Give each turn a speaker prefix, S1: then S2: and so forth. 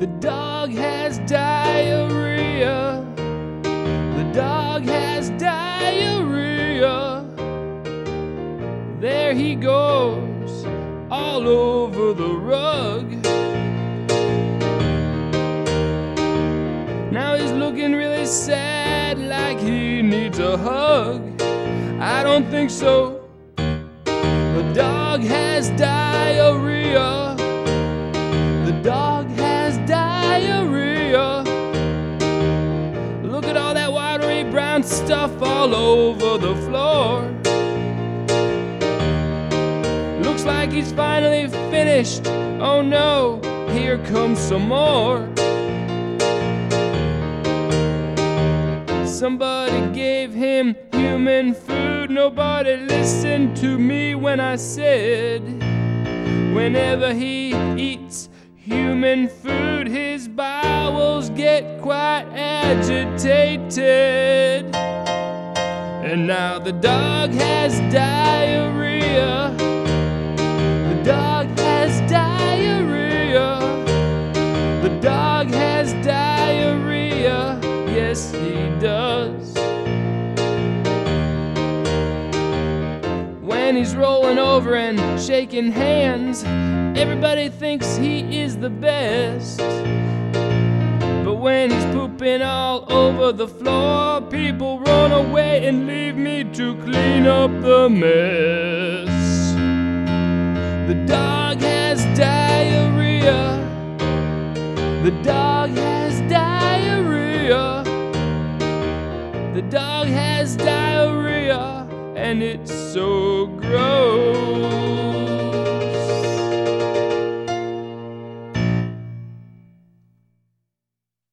S1: The dog has diarrhea. The dog has diarrhea. There he goes, all over the rug. Now he's looking really sad, like he needs a hug. I don't think so. The dog has diarrhea. The dog has diarrhea. Look at all that watery brown stuff all over the floor. Looks like he's finally finished. Oh no, here comes some more. Somebody gave him human food. Nobody listened to me when I said, whenever he eats human food, his bowels get quite agitated. And now the dog has diarrhea. The dog has diarrhea. The dog has diarrhea. Yes, he does. When he's rolling over and shaking hands, everybody thinks he is the best. But when he's pooping all over the floor, people run away and leave me to clean up the mess. The dog has diarrhea. The dog has diarrhea. The dog has diarrhea, and it's so gross.